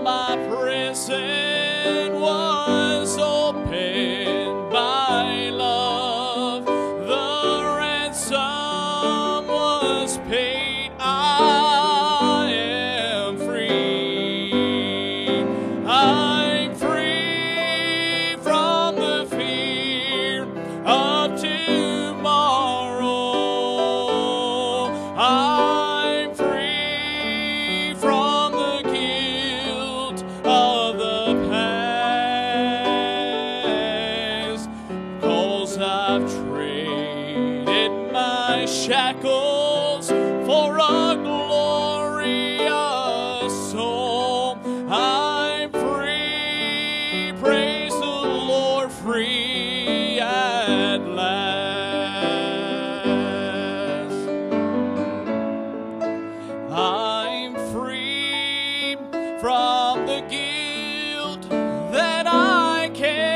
my prison was opened by love. The ransom was paid. I am free. I'm free from the fear of tomorrow. I'm free from the guilt of the past, 'cause I've traded my shackles for a glorious soul. I'm free, praise the Lord, free at last. I'm free from the guilt that I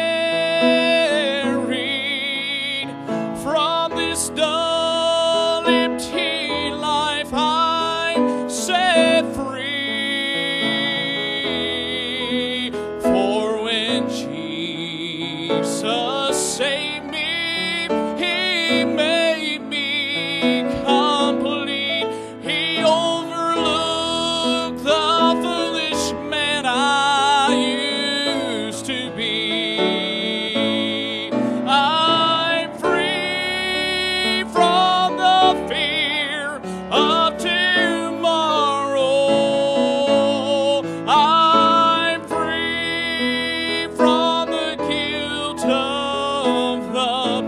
carried, from this dull, empty life. I'm set free. For when Jesus saved me, He made me complete. He overlooked the foolish man I used to be. I'm free from the fear of tomorrow. I'm free from the guilt of the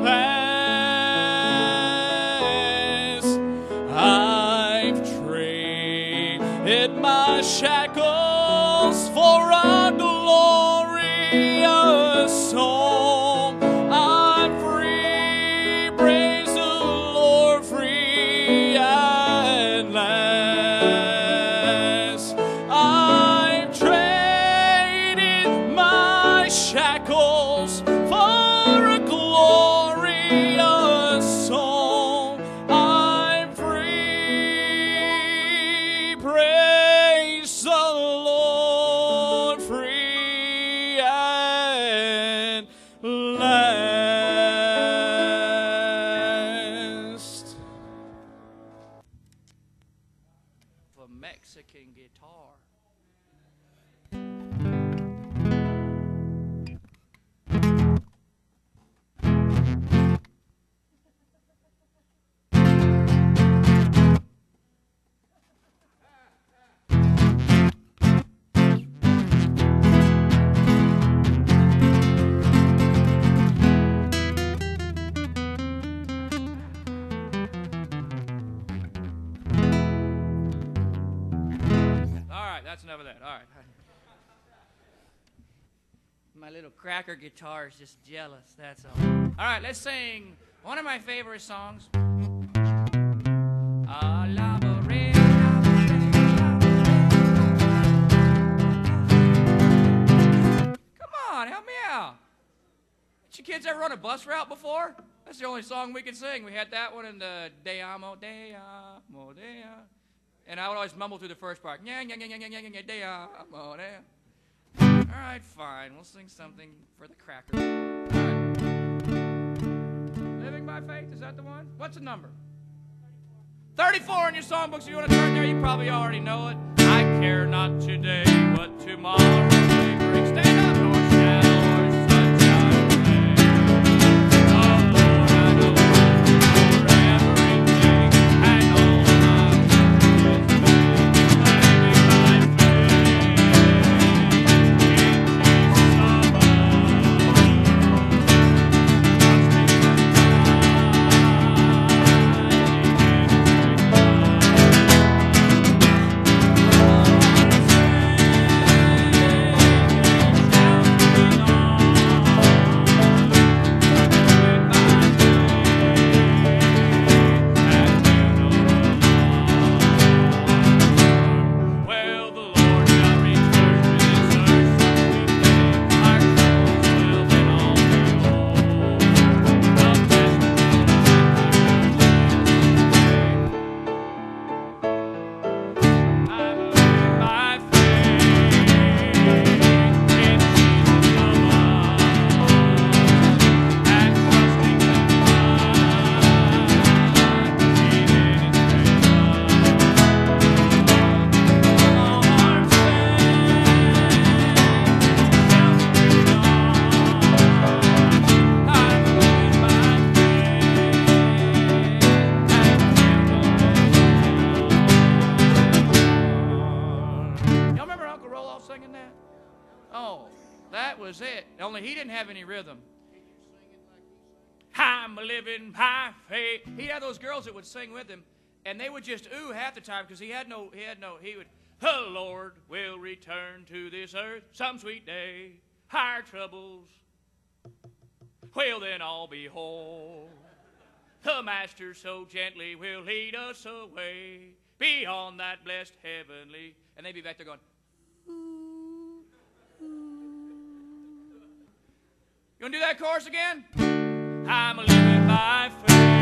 past. I've traded my shackles for a glorious soul. I'm free, praise the Lord, free at last. I've traded my shackles for a glorious soul. I'm free, praise the Lord, free at last. A Mexican guitar. All right, that's enough of that. All right. My little cracker guitar is just jealous, that's all. All right, let's sing one of my favorite songs. Come on, help me out. Did you kids ever run a bus route before? That's the only song we could sing. We had that one in the Te Amo, Te Amo, Te Amo. And I would always mumble through the first part. Te Amo, Te Amo. All right, fine. We'll sing something for the crackers. All right. Living by Faith, is that the one? What's the number? 34 in your songbooks. If you want to turn there, you probably already know it. I care not today what tomorrow may bring. Stand up, nor shadow or sunshine or rain. Oh Lord, I know for everything and all my ways. Living by faith in peace above. it. Only he didn't have any rhythm. I'm living by faith. He'd have those girls that would sing with him, and they would just ooh half the time because he would, the Lord will return to this earth some sweet day. Our troubles will then all be whole. The Master so gently will lead us away beyond that blessed heavenly. And they'd be back there going, ooh, ooh. You want to do that chorus again? I'm living by faith.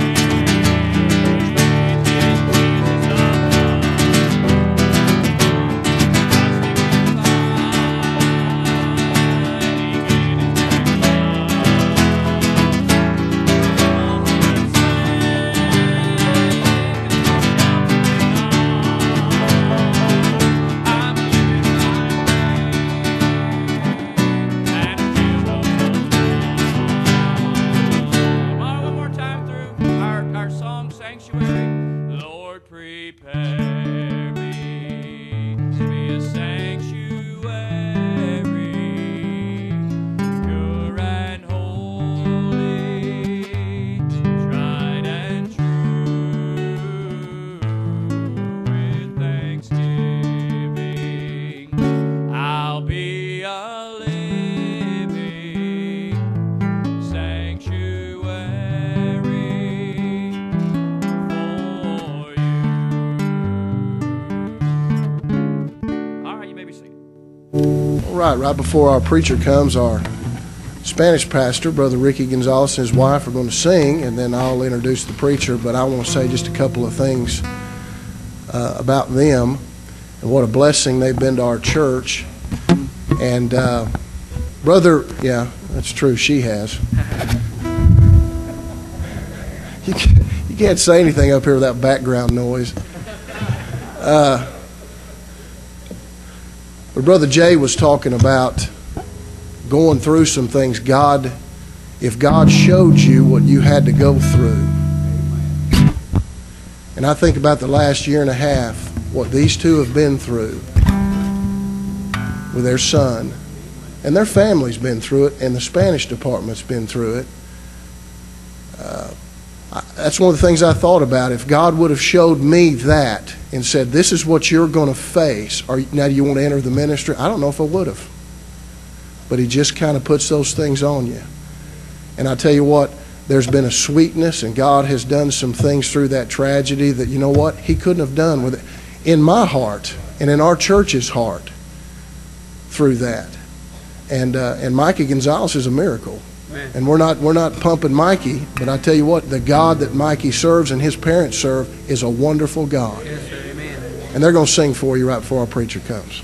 Prepare me to be a sanctuary, pure and holy, tried and true. With thanksgiving, I'll be a living sanctuary. Right before our preacher comes, our Spanish pastor, Brother Ricky Gonzalez, and his wife are going to sing, and then I'll introduce the preacher. But I want to say just a couple of things about them and what a blessing they've been to our church. And Brother, yeah, that's true, she has. You can't say anything up here without background noise. But Brother Jay was talking about going through some things. If God showed you what you had to go through. And I think about the last year and a half, what these two have been through with their son. And their family's been through it, and the Spanish department's been through it. That's one of the things I thought about. If God would have showed me that and said, this is what you're going to face, now do you want to enter the ministry? I don't know if I would have. But he just kind of puts those things on you. And I tell you what, there's been a sweetness, and God has done some things through that tragedy that, you know what, he couldn't have done with it. In my heart and in our church's heart through that. And Mikey Gonzalez is a miracle. Amen. And we're not pumping Mikey, but I tell you what, the God that Mikey serves and his parents serve is a wonderful God. Yes, sir. Amen. And they're going to sing for you right before our preacher comes.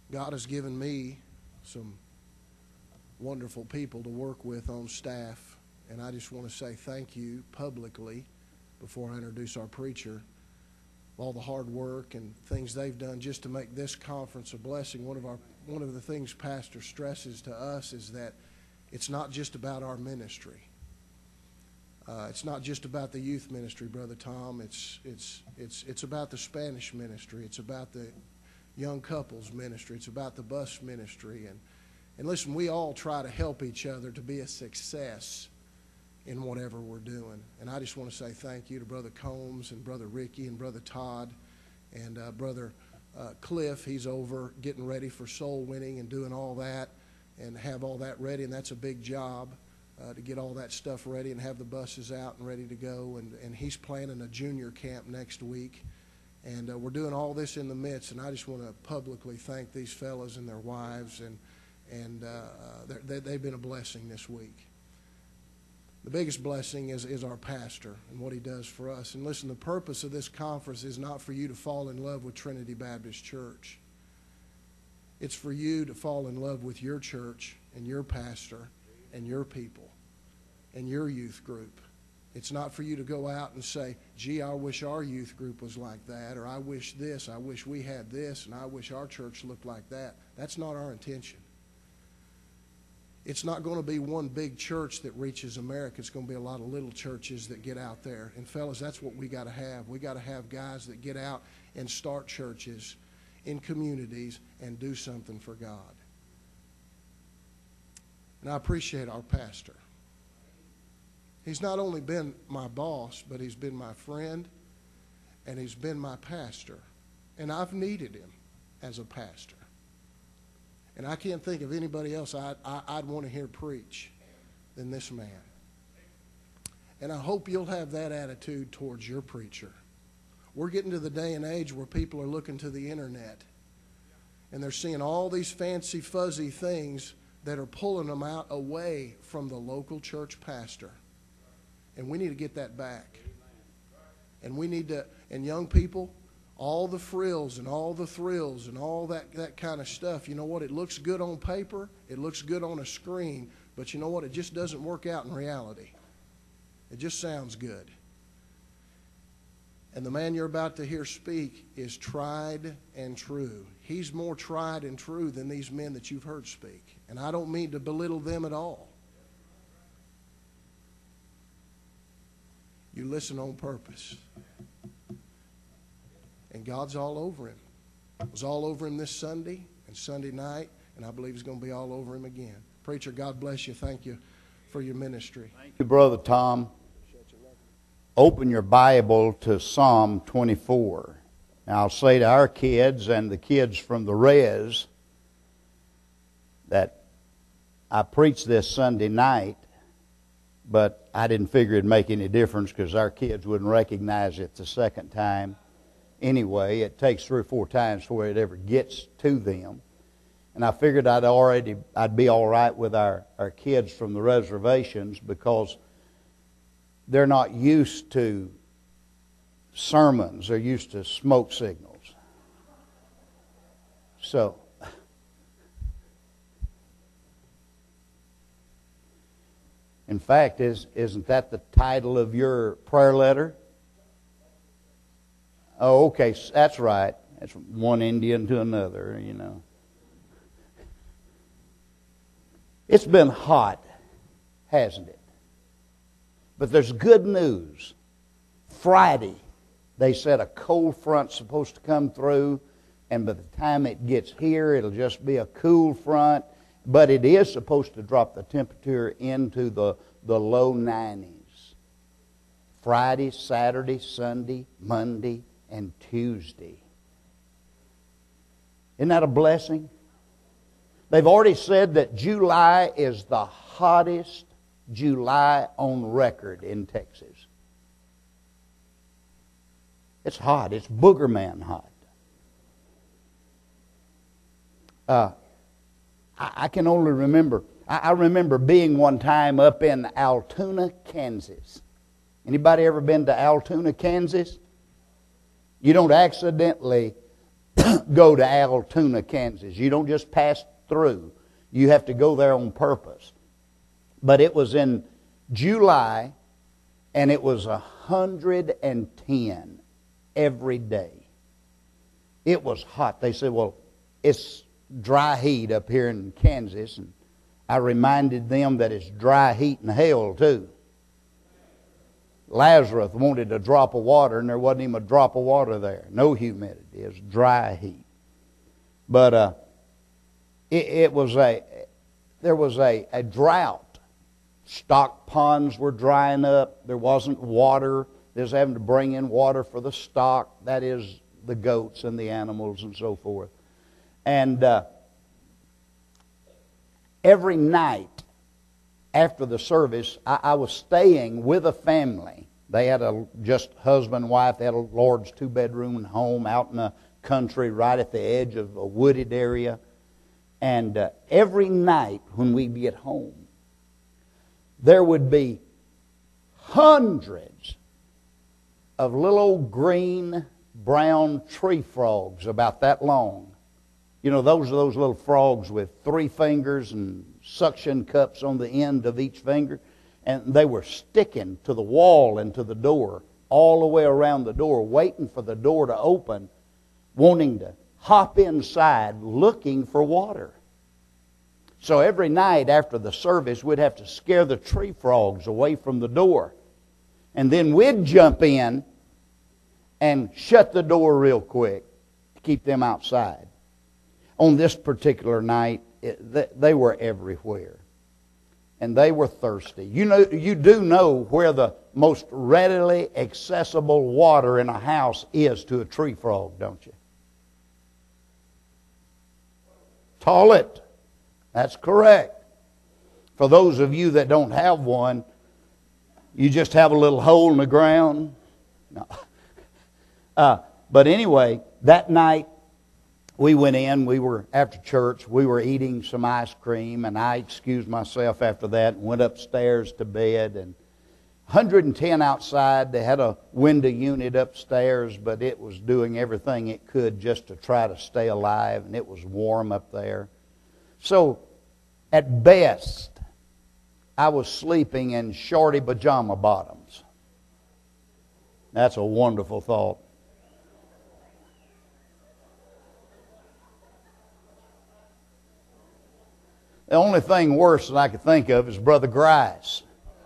God has given me some wonderful people to work with on staff, and I just want to say thank you publicly before I introduce our preacher. All the hard work and things they've done just to make this conference a blessing. One of the things Pastor stresses to us is that it's not just about our ministry. It's not just about the youth ministry, Brother Tom. It's about the Spanish ministry. It's about the young couples ministry. It's about the bus ministry. And listen, we all try to help each other to be a success in whatever we're doing. And I just want to say thank you to Brother Combs and Brother Ricky and Brother Todd and Brother Cliff. He's over getting ready for soul winning and doing all that and have all that ready, and that's a big job to get all that stuff ready and have the buses out and ready to go. And he's planning a junior camp next week. And we're doing all this in the midst, and I just want to publicly thank these fellas and their wives, and they've been a blessing this week. The biggest blessing is our pastor and what he does for us. And listen, the purpose of this conference is not for you to fall in love with Trinity Baptist Church. It's for you to fall in love with your church and your pastor and your people and your youth group. It's not for you to go out and say, gee, I wish our youth group was like that, or I wish this, I wish we had this, and I wish our church looked like that. That's not our intention. It's not going to be one big church that reaches America. It's going to be a lot of little churches that get out there. And fellas, that's what we got to have. We got to have guys that get out and start churches in communities and do something for God. And I appreciate our pastor. He's not only been my boss, but he's been my friend, and he's been my pastor. And I've needed him as a pastor. And I can't think of anybody else I'd want to hear preach than this man. And I hope you'll have that attitude towards your preacher. We're getting to the day and age where people are looking to the internet, and they're seeing all these fancy, fuzzy things that are pulling them out away from the local church pastor. And we need to get that back. And we need to, and young people, all the frills and all the thrills and all that kind of stuff, you know what? It looks good on paper. It looks good on a screen. But you know what? It just doesn't work out in reality. It just sounds good. And the man you're about to hear speak is tried and true. He's more tried and true than these men that you've heard speak. And I don't mean to belittle them at all. You listen on purpose. And God's all over him. It was all over him this Sunday and Sunday night, and I believe it's going to be all over him again. Preacher, God bless you. Thank you for your ministry. Thank you, Brother Tom. Open your Bible to Psalm 24. Now, I'll say to our kids and the kids from the res that I preached this Sunday night, but I didn't figure it'd make any difference because our kids wouldn't recognize it the second time. Anyway, it takes 3 or 4 times before it ever gets to them. And I figured I'd be all right with our kids from the reservations because they're not used to sermons. They're used to smoke signals. So, in fact, isn't that the title of your prayer letter? Oh, okay, that's right. That's from one Indian to another, you know. It's been hot, hasn't it? But there's good news. Friday, they said a cold front's supposed to come through, and by the time it gets here, it'll just be a cool front. But it is supposed to drop the temperature into the low 90s. Friday, Saturday, Sunday, Monday, and Tuesday. Isn't that a blessing? They've already said that July is the hottest July on record in Texas. It's hot. It's booger man hot. I can only remember, I remember being one time up in Altoona, Kansas. Anybody ever been to Altoona, Kansas? You don't accidentally go to Altoona, Kansas. You don't just pass through. You have to go there on purpose. But it was in July, and it was 110 every day. It was hot. They said, well, it's dry heat up here in Kansas. And I reminded them that it's dry heat in hell, too. Lazarus wanted a drop of water, and there wasn't even a drop of water there. No humidity. It was dry heat. But there was a drought. Stock ponds were drying up. There wasn't water. They was having to bring in water for the stock. That is the goats and the animals and so forth. And every night after the service, I was staying with a family. They had just husband and wife. They had a Lord's 2-bedroom home out in the country right at the edge of a wooded area. And every night when we'd get home, there would be hundreds of little old green, brown tree frogs about that long. You know, those are those little frogs with 3 fingers and suction cups on the end of each finger. And they were sticking to the wall and to the door, all the way around the door, waiting for the door to open, wanting to hop inside, looking for water. So every night after the service, we'd have to scare the tree frogs away from the door. And then we'd jump in and shut the door real quick to keep them outside. On this particular night, they were everywhere. And they were thirsty. You do know where the most readily accessible water in a house is to a tree frog, don't you? Toilet. That's correct. For those of you that don't have one, you just have a little hole in the ground. No. But anyway, that night we went in. We were, after church, we were eating some ice cream, and I excused myself after that and went upstairs to bed. And 110 outside. They had a window unit upstairs, but it was doing everything it could just to try to stay alive, and it was warm up there. So, at best, I was sleeping in shorty pajama bottoms. That's a wonderful thought. The only thing worse that I could think of is Brother Grice.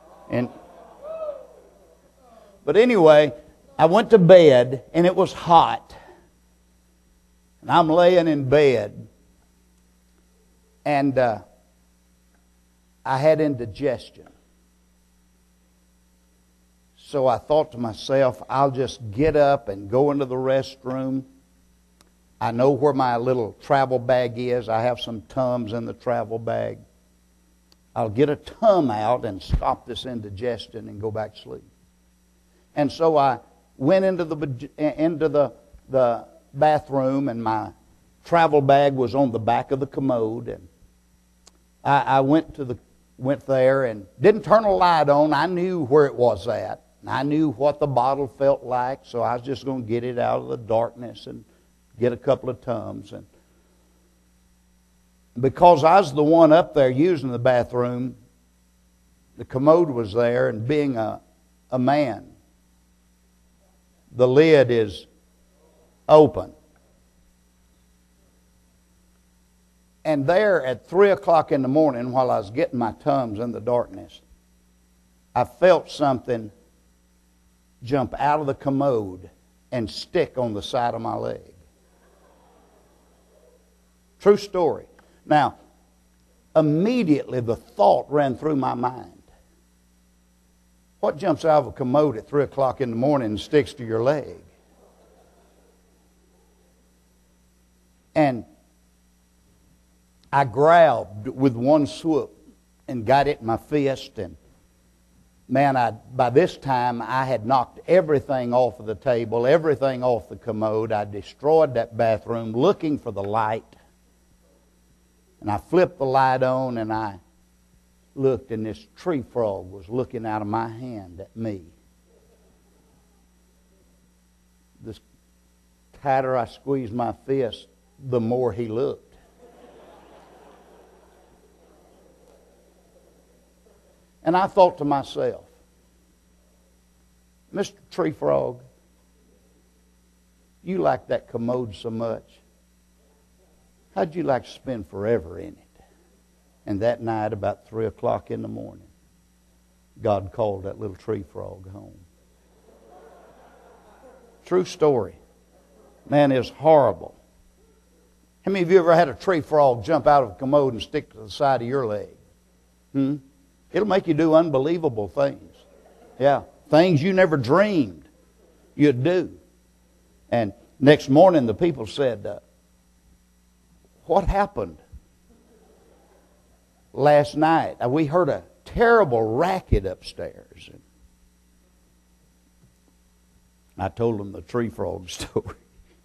But anyway, I went to bed, and it was hot. And I'm laying in bed, and I had indigestion. So I thought to myself, I'll just get up and go into the restroom. I know where my little travel bag is. I have some Tums in the travel bag. I'll get a Tum out and stop this indigestion and go back to sleep. And so I went into the bathroom, and my travel bag was on the back of the commode, and I went there and didn't turn a light on. I knew where it was at. I knew what the bottle felt like, so I was just going to get it out of the darkness and get a couple of Tums. And because I was the one up there using the bathroom, the commode was there, and being a man, the lid is open. And there at 3 o'clock in the morning, while I was getting my Tums in the darkness, I felt something jump out of the commode and stick on the side of my leg. True story. Now, immediately the thought ran through my mind. What jumps out of a commode at 3 o'clock in the morning and sticks to your leg? And I grabbed with one swoop and got it in my fist, and man, by this time I had knocked everything off of the table, everything off the commode. I destroyed that bathroom looking for the light. And I flipped the light on, and I looked, and this tree frog was looking out of my hand at me. This tighter I squeezed my fist, the more he looked. And I thought to myself, Mr. Tree Frog, you like that commode so much. How'd you like to spend forever in it? And that night, about 3 o'clock in the morning, God called that little tree frog home. True story. Man, it's horrible. How many of you ever had a tree frog jump out of a commode and stick to the side of your leg? It'll make you do unbelievable things. Yeah, things you never dreamed you'd do. And next morning the people said, what happened last night? We heard a terrible racket upstairs. And I told them the tree frog story.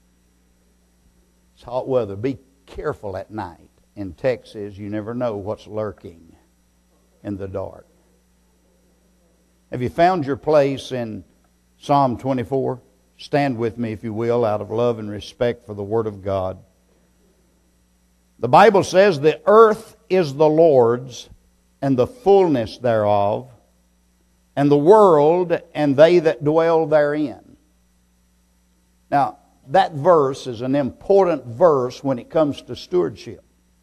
It's hot weather. Be careful at night. In Texas, you never know what's lurking in the dark. Have you found your place in Psalm 24? Stand with me, if you will, out of love and respect for the Word of God. The Bible says, the earth is the Lord's, and the fullness thereof, and the world, and they that dwell therein. Now, that verse is an important verse when it comes to stewardship.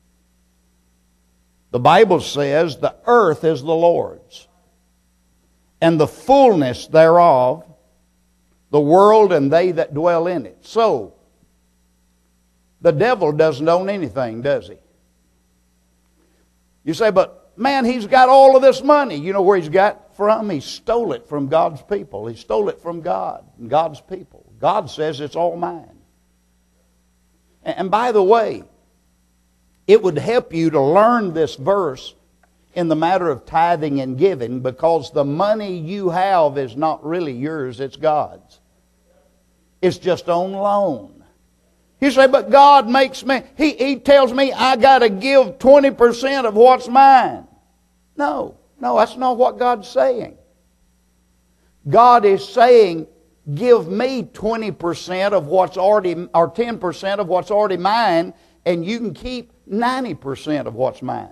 The Bible says, the earth is the Lord's, and the fullness thereof, the world and they that dwell in it. So, the devil doesn't own anything, does he? You say, but man, he's got all of this money. You know where he's got from? He stole it from God's people. He stole it from God and God's people. God says it's all mine. And by the way, it would help you to learn this verse in the matter of tithing and giving, because the money you have is not really yours, it's God's. It's just on loan. You say, but God makes me, He tells me I got to give 20% of what's mine. No, that's not what God's saying. God is saying, give me 20% of what's already, or 10% of what's already mine, and you can keep 90% of what's mine.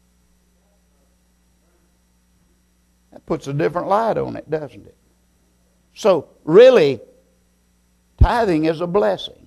That puts a different light on it, doesn't it? So, really, tithing is a blessing.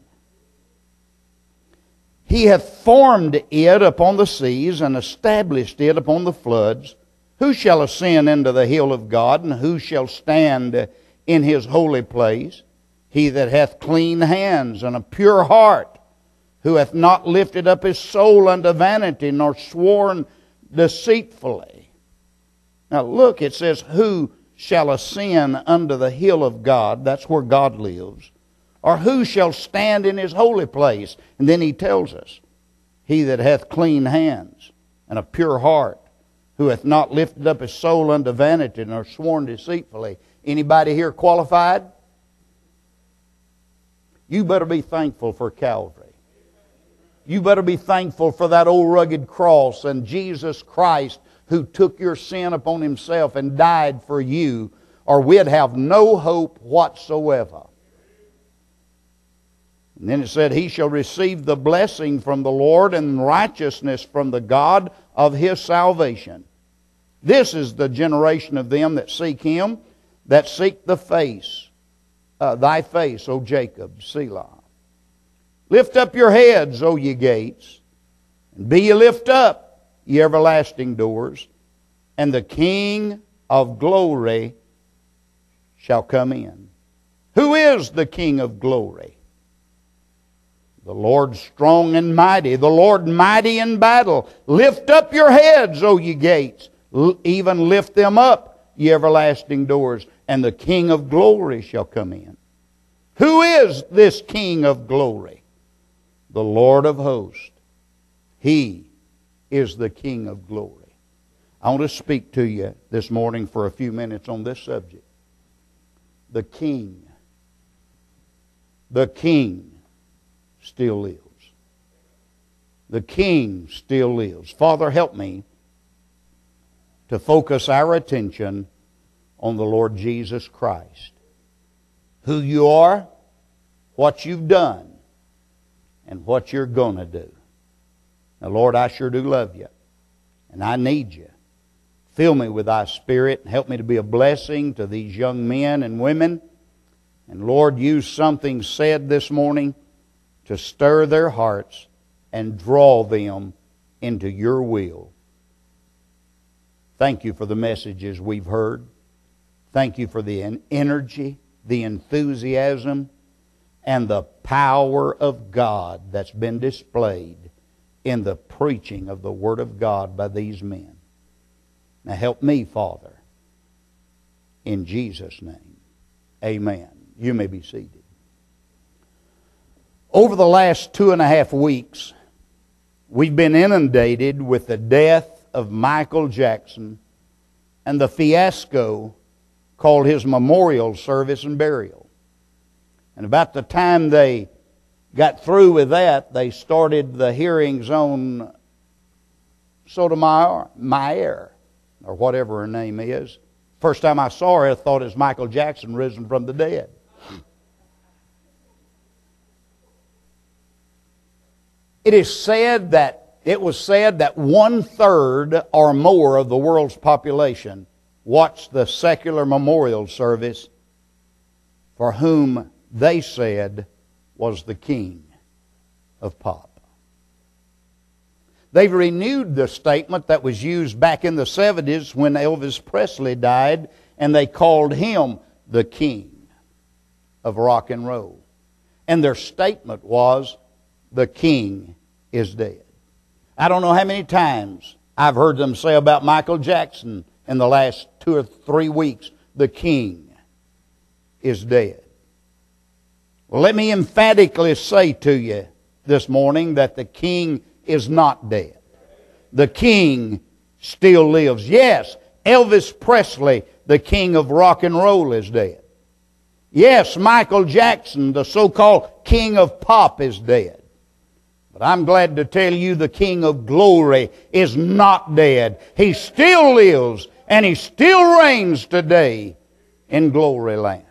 He hath formed it upon the seas, and established it upon the floods. Who shall ascend into the hill of God, and who shall stand in His holy place? He that hath clean hands and a pure heart, who hath not lifted up his soul unto vanity, nor sworn deceitfully. Now look, it says, who shall ascend unto the hill of God? That's where God lives. Or who shall stand in His holy place? And then He tells us, he that hath clean hands and a pure heart, who hath not lifted up his soul unto vanity, nor sworn deceitfully. Anybody here qualified? You better be thankful for Calvary. You better be thankful for that old rugged cross and Jesus Christ, who took your sin upon Himself and died for you, or we'd have no hope whatsoever. And then it said, he shall receive the blessing from the Lord, and righteousness from the God of his salvation. This is the generation of them that seek Him, that seek the face, thy face, O Jacob, Selah. Lift up your heads, O ye gates, and be ye lift up, ye everlasting doors, and the King of glory shall come in. Who is the King of glory? The Lord strong and mighty, the Lord mighty in battle. Lift up your heads, O ye gates, even lift them up, ye everlasting doors, and the King of glory shall come in. Who is this King of glory? The Lord of hosts. He is the King of glory. I want to speak to you this morning for a few minutes on this subject. The King still lives. The King still lives. Father, help me to focus our attention on the Lord Jesus Christ. Who you are, what you've done and what you're going to do. Now, Lord, I sure do love you, and I need you. Fill me with thy Spirit and help me to be a blessing to these young men and women. And Lord, use something said this morning to stir their hearts and draw them into your will. Thank you for the messages we've heard. Thank you for the energy, the enthusiasm, and the power of God that's been displayed in the preaching of the Word of God by these men. Now help me, Father, in Jesus' name. Amen. You may be seated. Over the last 2.5 weeks, we've been inundated with the death of Michael Jackson and the fiasco called his memorial service and burial. And about the time they got through with that, they started the hearings on Sotomayor, or whatever her name is. First time I saw her, I thought it was Michael Jackson risen from the dead. It was said that 1/3 or more of the world's population watched the secular memorial service for whom they said was the king of pop. They've renewed the statement that was used back in the 70s when Elvis Presley died, and they called him the king of rock and roll. And their statement was, the king is dead. I don't know how many times I've heard them say about Michael Jackson in the last 2 or 3 weeks, the king is dead. Well, let me emphatically say to you this morning that the king is not dead. The king still lives. Yes, Elvis Presley, the king of rock and roll, is dead. Yes, Michael Jackson, the so-called king of pop, is dead. But I'm glad to tell you the king of glory is not dead. He still lives and he still reigns today in glory land.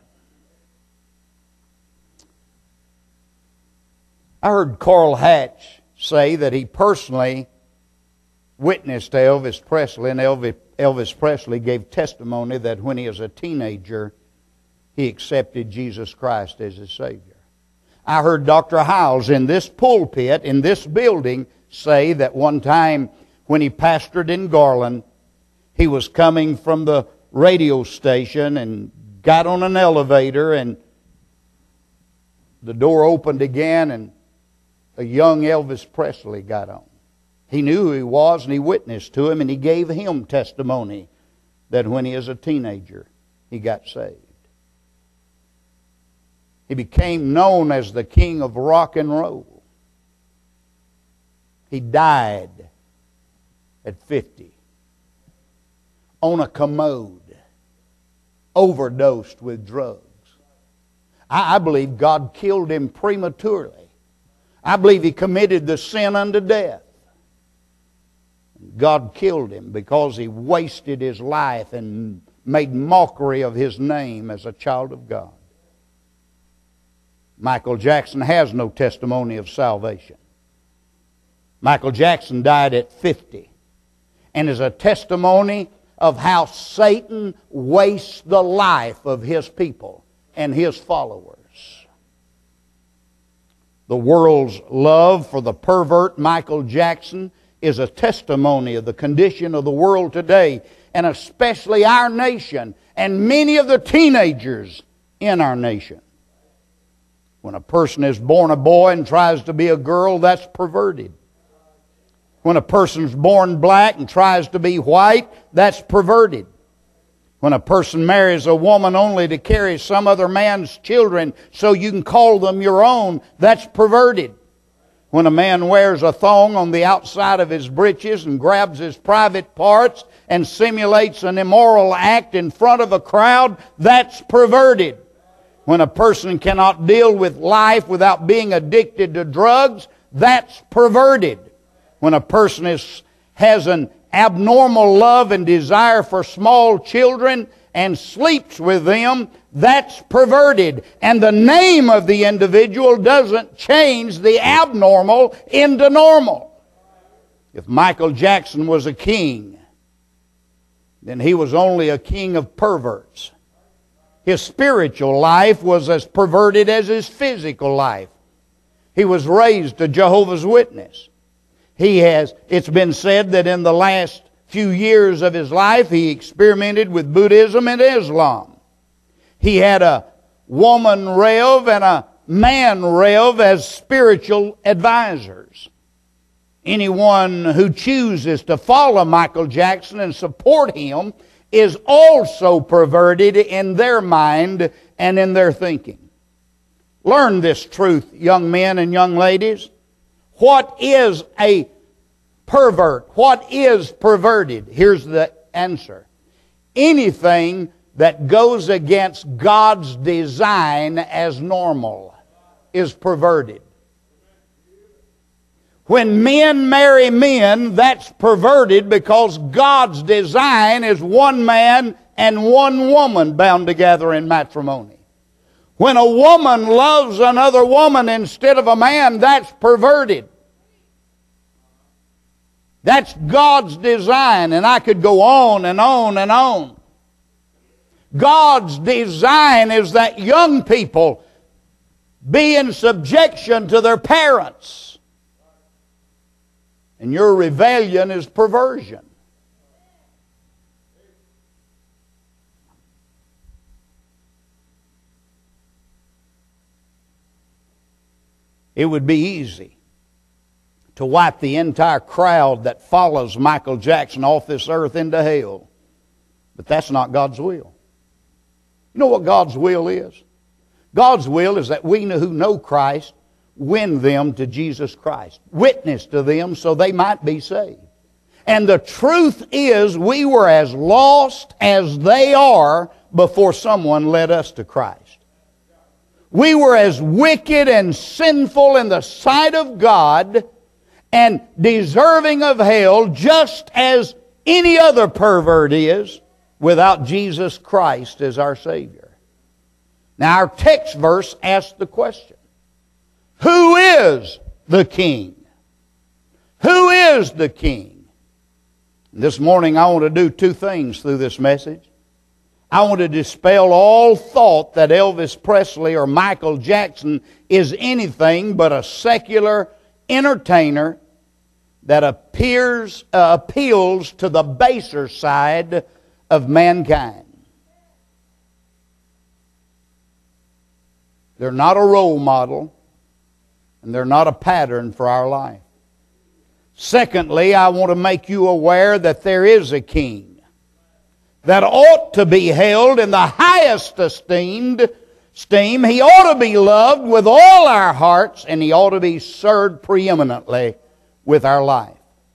I heard Carl Hatch say that he personally witnessed to Elvis Presley, and Elvis Presley gave testimony that when he was a teenager, he accepted Jesus Christ as his Savior. I heard Dr. Hiles in this pulpit, in this building, say that one time when he pastored in Garland, he was coming from the radio station and got on an elevator, and the door opened again, and a young Elvis Presley got on. He knew who he was, and he witnessed to him, and he gave him testimony that when he was a teenager, he got saved. He became known as the king of rock and roll. He died at 50 on a commode, overdosed with drugs. I believe God killed him prematurely. I believe he committed the sin unto death. God killed him because he wasted his life and made mockery of his name as a child of God. Michael Jackson has no testimony of salvation. Michael Jackson died at 50 and is a testimony of how Satan wastes the life of his people and his followers. The world's love for the pervert Michael Jackson is a testimony of the condition of the world today, and especially our nation and many of the teenagers in our nation. When a person is born a boy and tries to be a girl, that's perverted. When a person's born black and tries to be white, that's perverted. When a person marries a woman only to carry some other man's children so you can call them your own, that's perverted. When a man wears a thong on the outside of his breeches and grabs his private parts and simulates an immoral act in front of a crowd, that's perverted. When a person cannot deal with life without being addicted to drugs, that's perverted. When a person has an abnormal love and desire for small children and sleeps with them, that's perverted. And the name of the individual doesn't change the abnormal into normal. If Michael Jackson was a king, then he was only a king of perverts. His spiritual life was as perverted as his physical life. He was raised a Jehovah's Witness. It's been said that in the last few years of his life, he experimented with Buddhism and Islam. He had a woman Rev and a man Rev as spiritual advisors. Anyone who chooses to follow Michael Jackson and support him is also perverted in their mind and in their thinking. Learn this truth, young men and young ladies. What is a pervert? What is perverted? Here's the answer. Anything that goes against God's design as normal is perverted. When men marry men, that's perverted because God's design is one man and one woman bound together in matrimony. When a woman loves another woman instead of a man, that's perverted. That's God's design, and I could go on and on and on. God's design is that young people be in subjection to their parents. And your rebellion is perversion. It would be easy to wipe the entire crowd that follows Michael Jackson off this earth into hell. But that's not God's will. You know what God's will is? God's will is that we who know Christ win them to Jesus Christ. Witness to them so they might be saved. And the truth is, we were as lost as they are before someone led us to Christ. We were as wicked and sinful in the sight of God and deserving of hell just as any other pervert is without Jesus Christ as our Savior. Now our text verse asks the question, who is the King? Who is the King? This morning I want to do two things through this message. I want to dispel all thought that Elvis Presley or Michael Jackson is anything but a secular entertainer that appeals to the baser side of mankind. They're not a role model, and they're not a pattern for our life. Secondly, I want to make you aware that there is a King that ought to be held in the highest esteem. He ought to be loved with all our hearts, and He ought to be served preeminently with our life.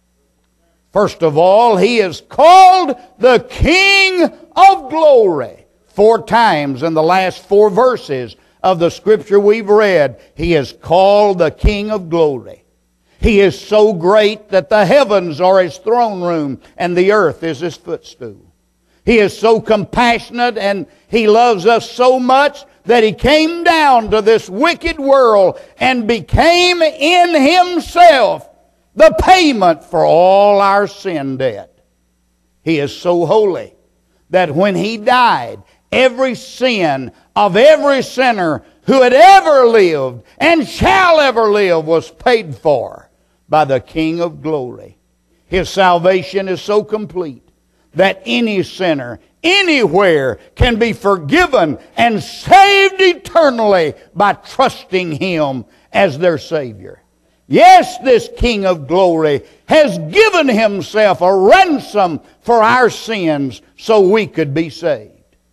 First of all, He is called the King of Glory. 4 times in the last 4 verses of the Scripture we've read, He is called the King of Glory. He is so great that the heavens are His throne room and the earth is His footstool. He is so compassionate and He loves us so much that He came down to this wicked world and became in Himself the payment for all our sin debt. He is so holy that when He died, every sin of every sinner who had ever lived and shall ever live was paid for by the King of Glory. His salvation is so complete that any sinner, anywhere, can be forgiven and saved eternally by trusting Him as their Savior. Yes, this King of Glory has given Himself a ransom for our sins so we could be saved.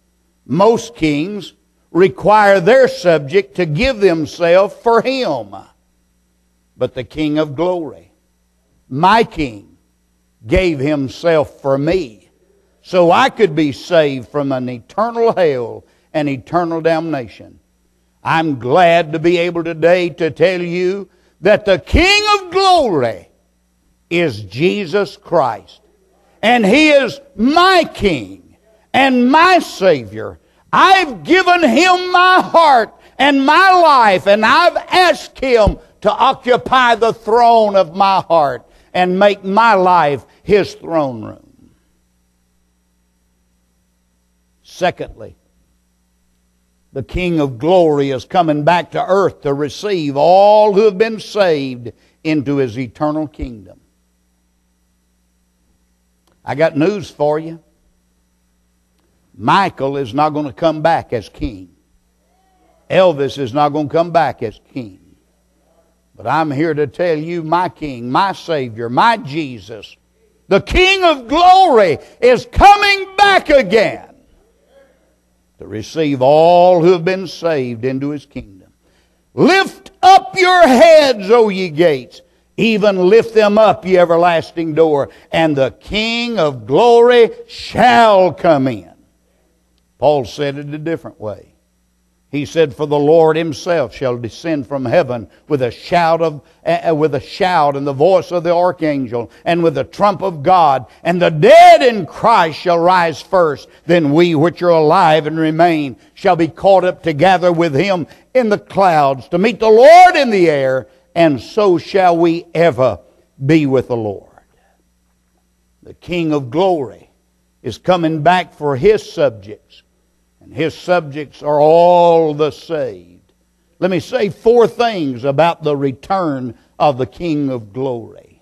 Most kings require their subject to give themselves for Him. But the King of Glory, my King, gave Himself for me so I could be saved from an eternal hell and eternal damnation. I'm glad to be able today to tell you that the King of Glory is Jesus Christ. And He is my King and my Savior. I've given Him my heart and my life, and I've asked Him to occupy the throne of my heart and make my life His throne room. Secondly, the King of glory is coming back to earth to receive all who have been saved into His eternal kingdom. I got news for you. Michael is not going to come back as king. Elvis is not going to come back as king. But I'm here to tell you, my King, my Savior, my Jesus, the King of glory is coming back again to receive all who have been saved into His kingdom. Lift up your heads, O ye gates. Even lift them up, ye everlasting door, and the King of glory shall come in. Paul said it a different way. He said, for the Lord Himself shall descend from heaven with a shout and the voice of the archangel and with the trump of God, and the dead in Christ shall rise first. Then we which are alive and remain shall be caught up together with Him in the clouds to meet the Lord in the air, and so shall we ever be with the Lord. The King of glory is coming back for His subjects. And His subjects are all the saved. Let me say 4 things about the return of the King of glory.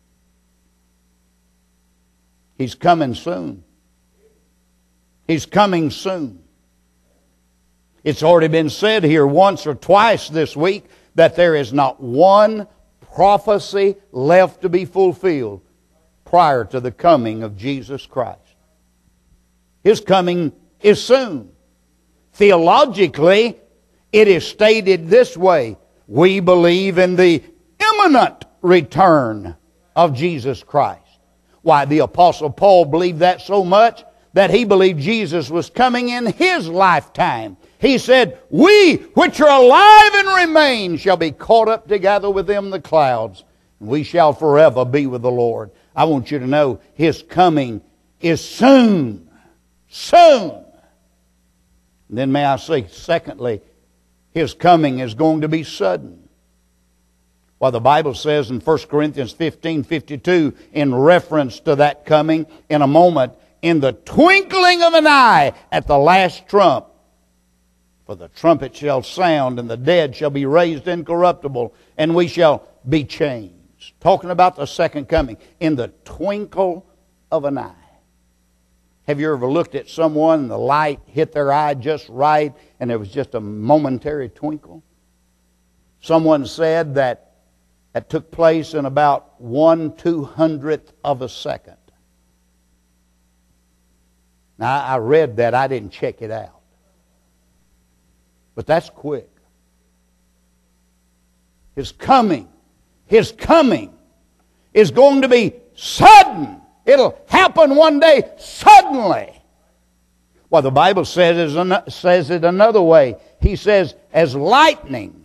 He's coming soon. He's coming soon. It's already been said here once or twice this week that there is not one prophecy left to be fulfilled prior to the coming of Jesus Christ. His coming is soon. Theologically, it is stated this way. We believe in the imminent return of Jesus Christ. Why, the Apostle Paul believed that so much that he believed Jesus was coming in his lifetime. He said, we which are alive and remain shall be caught up together with them in the clouds, and we shall forever be with the Lord. I want you to know His coming is soon. Soon. And then may I say, secondly, His coming is going to be sudden. Well, the Bible says in 1 Corinthians 15:52, in reference to that coming, in a moment, in the twinkling of an eye, at the last trump, for the trumpet shall sound, and the dead shall be raised incorruptible, and we shall be changed. Talking about the second coming, in the twinkle of an eye. Have you ever looked at someone and the light hit their eye just right and there was just a momentary twinkle? Someone said that took place in about 1/200th of a second. Now, I read that. I didn't check it out. But that's quick. His coming is going to be sudden. It'll happen one day suddenly. Well, the Bible says it another way. He says, as lightning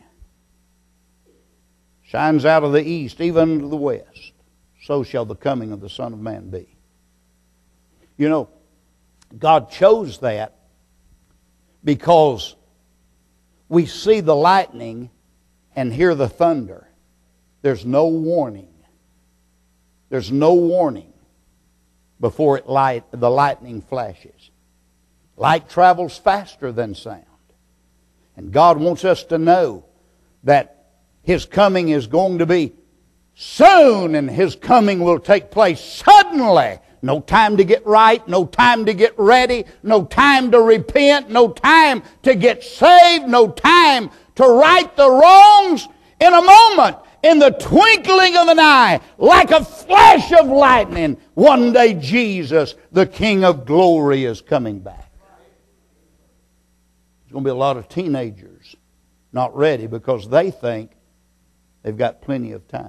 shines out of the east, even to the west, so shall the coming of the Son of Man be. You know, God chose that because we see the lightning and hear the thunder. There's no warning. There's no warning before the lightning flashes. Light travels faster than sound. And God wants us to know that His coming is going to be soon, and His coming will take place suddenly. No time to get right, no time to get ready, no time to repent, no time to get saved, no time to right the wrongs. In a moment, in the twinkling of an eye, like a flash of lightning, one day Jesus, the King of glory, is coming back. There's going to be a lot of teenagers not ready because they think they've got plenty of time.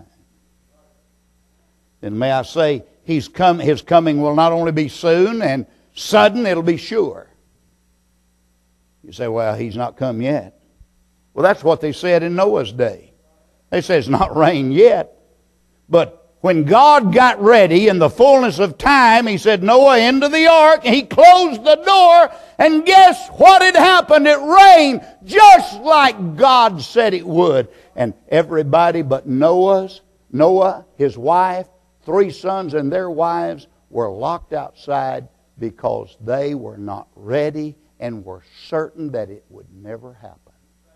Then may I say, His coming will not only be soon and sudden, it'll be sure. You say, well, He's not come yet. Well, that's what they said in Noah's day. They said it's not rained yet, but When God got ready in the fullness of time, He said, Noah, into the ark. He closed the door, and guess what had happened? It rained just like God said it would. And everybody but Noah, his wife, 3 sons and their wives were locked outside because they were not ready and were certain that it would never happen.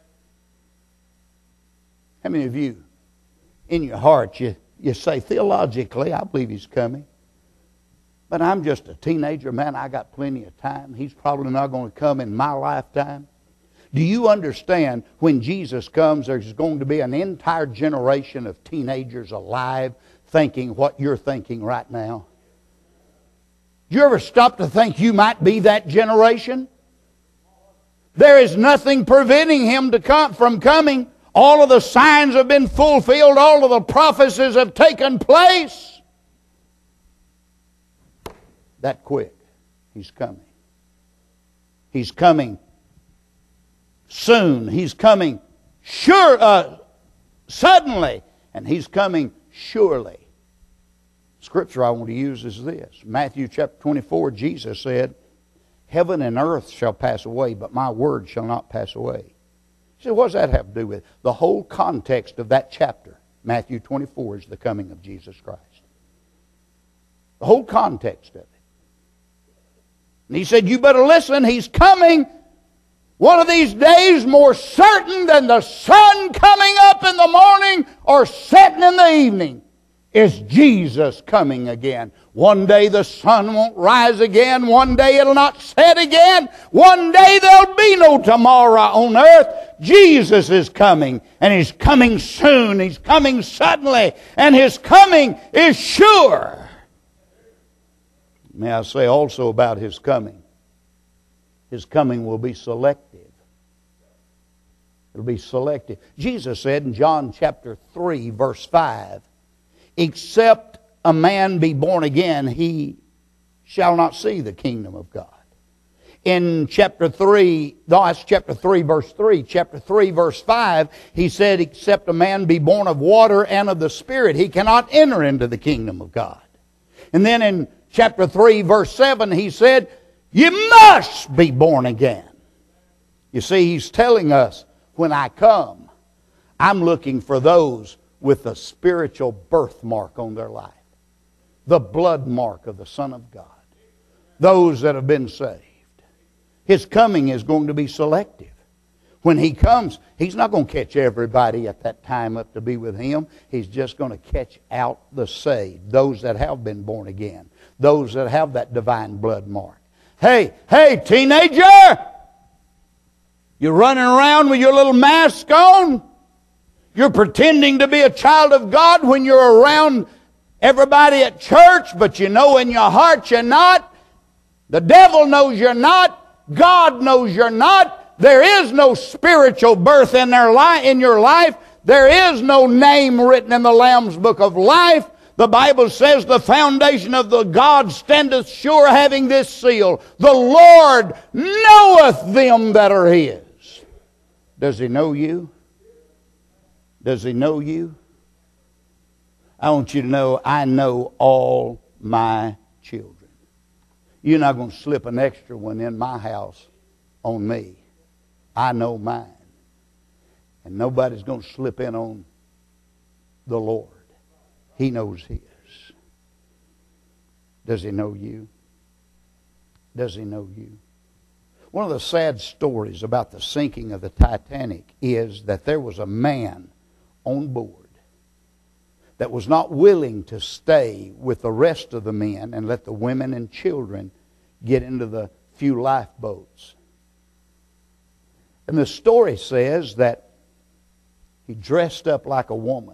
How many of you, in your heart, you say, theologically, I believe He's coming. But I'm just a teenager, man. I got plenty of time. He's probably not going to come in my lifetime. Do you understand when Jesus comes, there's going to be an entire generation of teenagers alive thinking what you're thinking right now? Do you ever stop to think you might be that generation? There is nothing preventing Him from coming. All of the signs have been fulfilled. All of the prophecies have taken place. That quick, He's coming. He's coming soon. He's coming suddenly. And He's coming surely. Scripture I want to use is this. Matthew chapter 24, Jesus said, Heaven and earth shall pass away, but my word shall not pass away. You say, what does that have to do with it? The whole context of that chapter, Matthew 24, is the coming of Jesus Christ. The whole context of it. And He said, you better listen, He's coming one of these days more certain than the sun coming up in the morning or setting in the evening. Is Jesus coming again. One day the sun won't rise again. One day it'll not set again. One day there'll be no tomorrow on earth. Jesus is coming, and He's coming soon. He's coming suddenly, and His coming is sure. May I say also about His coming will be selective. It'll be selective. Jesus said in John chapter 3, verse 5, except a man be born again, he shall not see the kingdom of God. In chapter 3, that's chapter 3, verse 3. Chapter 3, verse 5, He said, except a man be born of water and of the Spirit, he cannot enter into the kingdom of God. And then in chapter 3, verse 7, He said, you must be born again. You see, He's telling us, when I come, I'm looking for those with the spiritual birthmark on their life. The blood mark of the Son of God. Those that have been saved. His coming is going to be selective. When He comes, He's not going to catch everybody at that time up to be with Him. He's just going to catch out the saved. Those that have been born again. Those that have that divine blood mark. Hey, teenager! You're running around with your little mask on? You're pretending to be a child of God when you're around everybody at church, but you know in your heart you're not. The devil knows you're not. God knows you're not. There is no spiritual birth in your life. There is no name written in the Lamb's book of life. The Bible says the foundation of the God standeth sure, having this seal. The Lord knoweth them that are His. Does He know you? Does He know you? I want you to know, I know all my children. You're not going to slip an extra one in my house on me. I know mine. And nobody's going to slip in on the Lord. He knows His. Does He know you? Does He know you? One of the sad stories about the sinking of the Titanic is that there was a man on board that was not willing to stay with the rest of the men and let the women and children get into the few lifeboats. And the story says that he dressed up like a woman,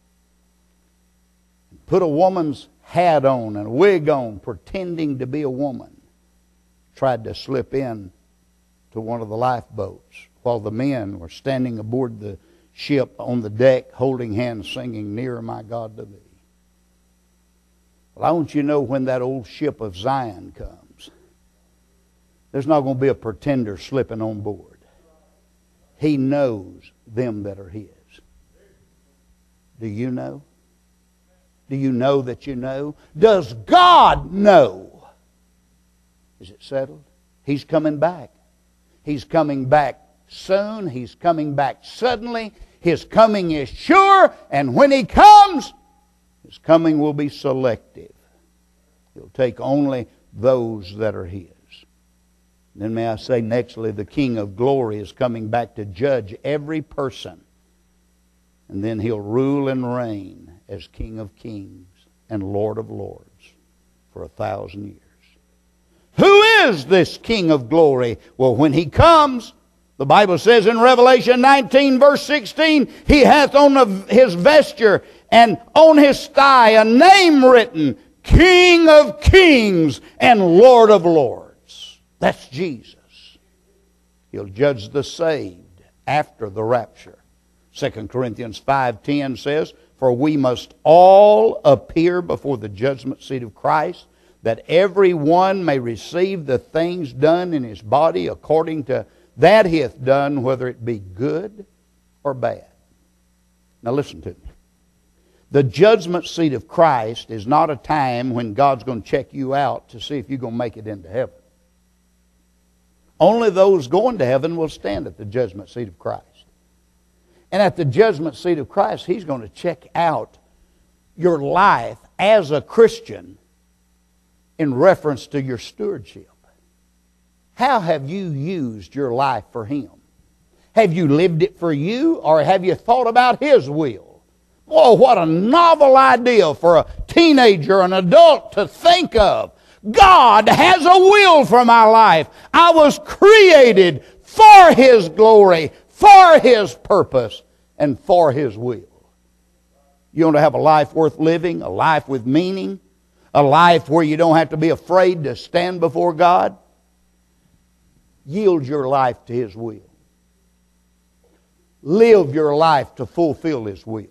and put a woman's hat on and a wig on, pretending to be a woman, tried to slip in to one of the lifeboats while the men were standing aboard the ship on the deck, holding hands, singing, Nearer My God to Thee. Well, I want you to know, when that old ship of Zion comes, there's not going to be a pretender slipping on board. He knows them that are His. Do you know? Do you know that you know? Does God know? Is it settled? He's coming back. He's coming back soon. He's coming back suddenly. His coming is sure. And when He comes, His coming will be selective. He'll take only those that are His. Then may I say nextly, the King of glory is coming back to judge every person. And then He'll rule and reign as King of kings and Lord of lords for 1,000 years. Who is this King of glory? Well, when He comes, the Bible says in Revelation 19 verse 16, He hath on His vesture and on His thigh a name written, King of kings and Lord of lords. That's Jesus. He'll judge the saved after the rapture. 2 Corinthians 5:10 says, For we must all appear before the judgment seat of Christ, that every one may receive the things done in his body according to that he hath done, whether it be good or bad. Now listen to me. The judgment seat of Christ is not a time when God's going to check you out to see if you're going to make it into heaven. Only those going to heaven will stand at the judgment seat of Christ. And at the judgment seat of Christ, He's going to check out your life as a Christian in reference to your stewardship. How have you used your life for Him? Have you lived it for you, or have you thought about His will? Boy, what a novel idea for a teenager, an adult to think of. God has a will for my life. I was created for His glory, for His purpose, and for His will. You want to have a life worth living, a life with meaning, a life where you don't have to be afraid to stand before God? Yield your life to His will. Live your life to fulfill His will.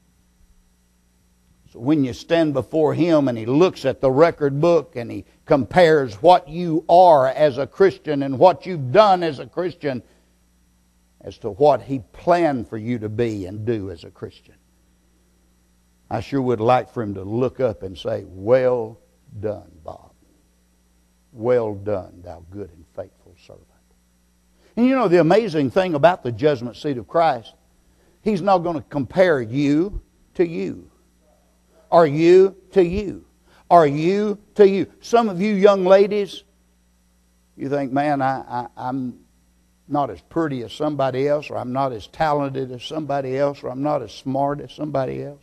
So when you stand before Him and He looks at the record book and He compares what you are as a Christian and what you've done as a Christian as to what He planned for you to be and do as a Christian, I sure would like for Him to look up and say, Well done, Bob. Well done, thou good and faithful servant. And you know the amazing thing about the judgment seat of Christ, He's not going to compare you to you, or you to you, or you to you. Some of you young ladies, you think, man, I'm not as pretty as somebody else, or I'm not as talented as somebody else, or I'm not as smart as somebody else.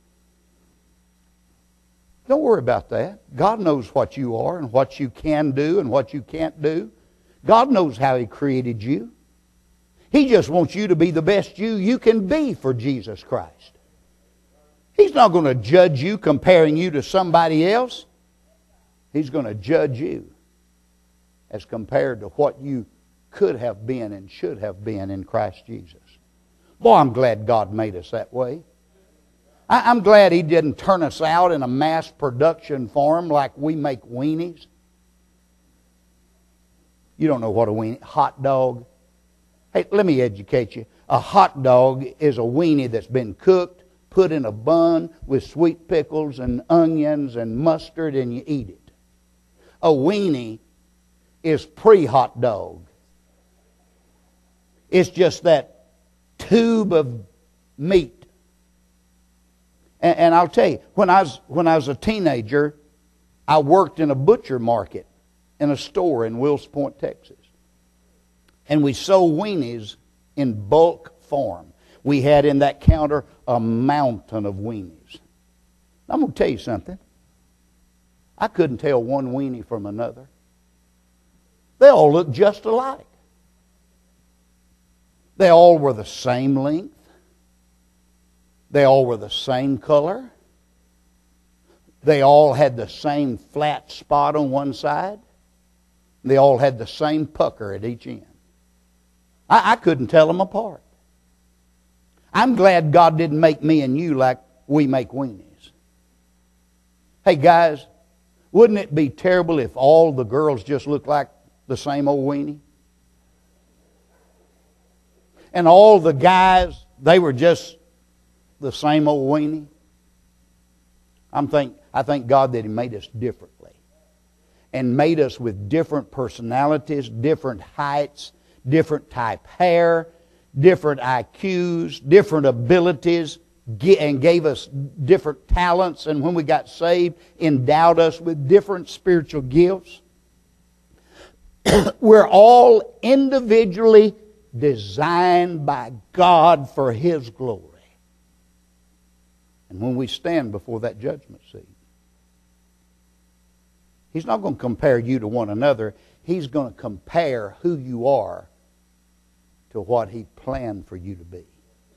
Don't worry about that. God knows what you are and what you can do and what you can't do. God knows how He created you. He just wants you to be the best you can be for Jesus Christ. He's not going to judge you comparing you to somebody else. He's going to judge you as compared to what you could have been and should have been in Christ Jesus. Boy, I'm glad God made us that way. I'm glad He didn't turn us out in a mass production form like we make weenies. You don't know what a weenie, hot dog. Hey, let me educate you. A hot dog is a weenie that's been cooked, put in a bun with sweet pickles and onions and mustard, and you eat it. A weenie is pre-hot dog. It's just that tube of meat. And I'll tell you, when I was a teenager, I worked in a butcher market in a store in Wills Point, Texas. And we sold weenies in bulk form. We had in that counter a mountain of weenies. I'm going to tell you something. I couldn't tell one weenie from another. They all looked just alike. They all were the same length. They all were the same color. They all had the same flat spot on one side. They all had the same pucker at each end. I couldn't tell them apart. I'm glad God didn't make me and you like we make weenies. Hey guys, wouldn't it be terrible if all the girls just looked like the same old weenie? And all the guys, they were just the same old weenie? I thank God that He made us differently. And made us with different personalities, different heights, different type hair, different IQs, different abilities, and gave us different talents. And when we got saved, endowed us with different spiritual gifts. We're all individually designed by God for His glory. And when we stand before that judgment seat, He's not going to compare you to one another. He's going to compare who you are to what He planned for you to be.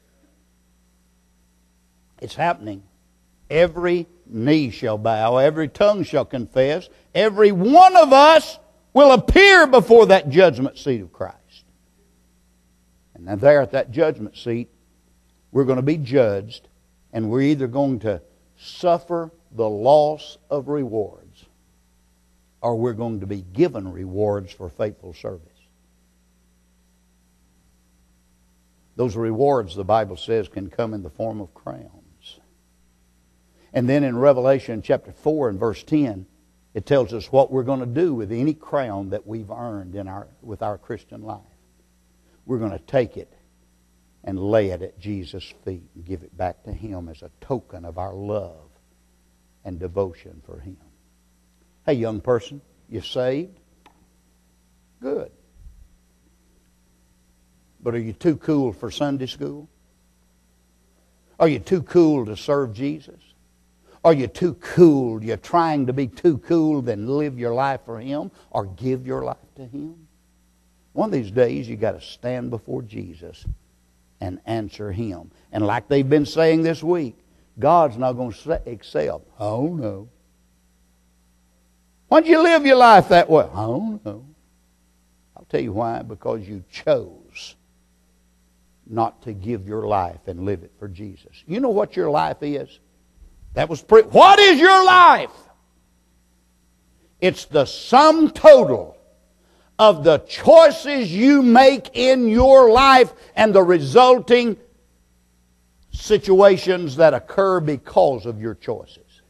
It's happening. Every knee shall bow, every tongue shall confess, every one of us will appear before that judgment seat of Christ. And then there at that judgment seat, we're going to be judged, and we're either going to suffer the loss of rewards, or we're going to be given rewards for faithful service. Those rewards, the Bible says, can come in the form of crowns. And then in Revelation chapter 4 and verse 10, it tells us what we're going to do with any crown that we've earned with our Christian life. We're going to take it and lay it at Jesus' feet and give it back to Him as a token of our love and devotion for Him. Hey, young person, you saved? Good. But are you too cool for Sunday school? Are you too cool to serve Jesus? Are you too cool? You're trying to be too cool than live your life for Him or give your life to Him? One of these days you got to stand before Jesus and answer Him. And like they've been saying this week, God's not going to accept. Oh no. Why don't you live your life that way? Oh no. I'll tell you why. Because you chose not to give your life and live it for Jesus. You know what your life is? What is your life? It's the sum total of the choices you make in your life and the resulting situations that occur because of your choices.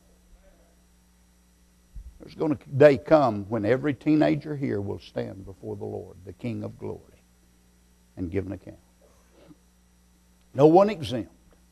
There's going to a day come when every teenager here will stand before the Lord, the King of glory, and give an account. No one exempt.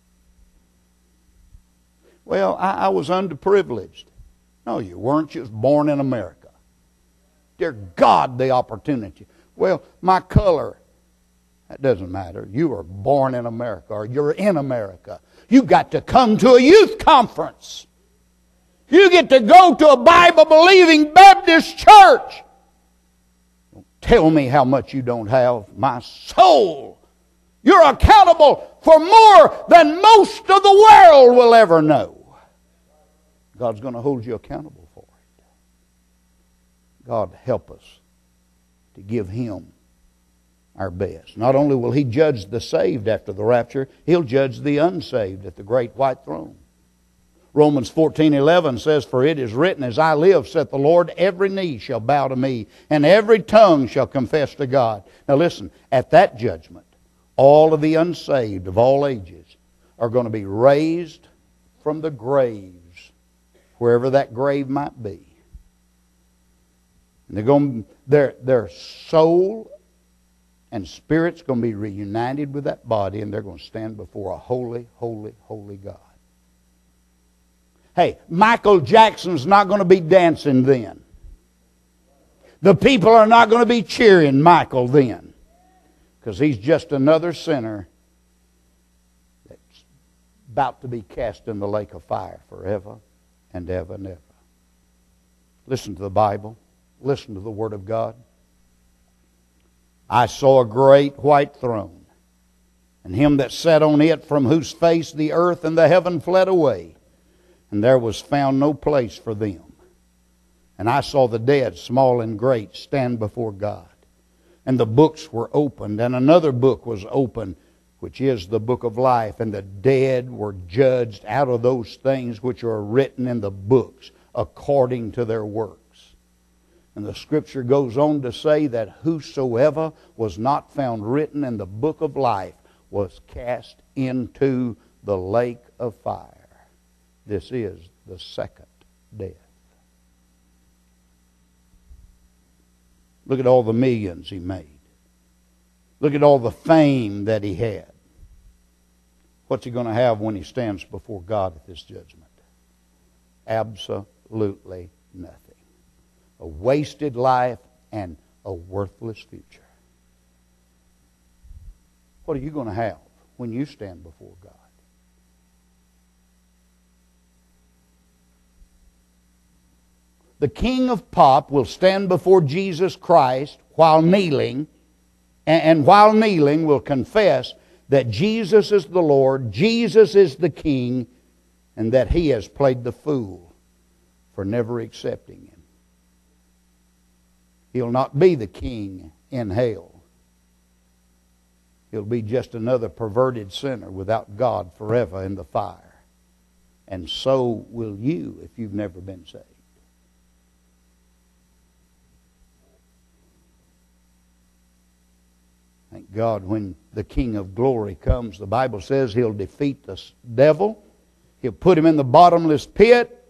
Well, I was underprivileged. No, you weren't. You was born in America. Dear God, the opportunity. Well, my color, that doesn't matter. You were born in America, or you're in America. You got to come to a youth conference. You get to go to a Bible-believing Baptist church. Don't tell me how much you don't have. My soul. You're accountable for more than most of the world will ever know. God's going to hold you accountable for it. God, help us to give Him our best. Not only will He judge the saved after the rapture, He'll judge the unsaved at the great white throne. Romans 14:11 says, "For it is written, as I live, saith the Lord, every knee shall bow to me, and every tongue shall confess to God." Now listen, at that judgment, all of the unsaved of all ages are going to be raised from the graves, wherever that grave might be. And their soul and spirit's going to be reunited with that body, and they're going to stand before a holy, holy, holy God. Hey, Michael Jackson's not going to be dancing then. The people are not going to be cheering Michael then, because he's just another sinner that's about to be cast in the lake of fire forever and ever and ever. Listen to the Bible. Listen to the Word of God. I saw a great white throne, and Him that sat on it, from whose face the earth and the heaven fled away, and there was found no place for them. And I saw the dead, small and great, stand before God. And the books were opened, and another book was opened, which is the book of life. And the dead were judged out of those things which are written in the books, according to their works. And the Scripture goes on to say that whosoever was not found written in the book of life was cast into the lake of fire. This is the second death. Look at all the millions he made. Look at all the fame that he had. What's he going to have when he stands before God at this judgment? Absolutely nothing. A wasted life and a worthless future. What are you going to have when you stand before God? The king of pop will stand before Jesus Christ while kneeling, and while kneeling will confess that Jesus is the Lord, Jesus is the king, and that he has played the fool for never accepting him. He'll not be the king in hell. He'll be just another perverted sinner without God forever in the fire. And so will you if you've never been saved. Thank God when the King of glory comes, the Bible says he'll defeat the devil. He'll put him in the bottomless pit.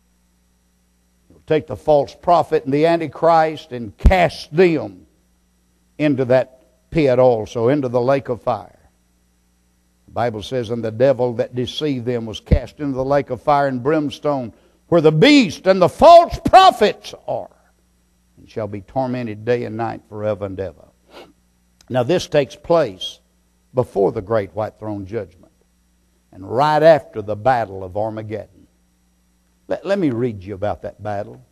He'll take the false prophet and the Antichrist and cast them into that pit also, into the lake of fire. The Bible says, and the devil that deceived them was cast into the lake of fire and brimstone, where the beast and the false prophets are, and shall be tormented day and night forever and ever. Now this takes place before the great white throne judgment and right after the battle of Armageddon. Let me read you about that battle.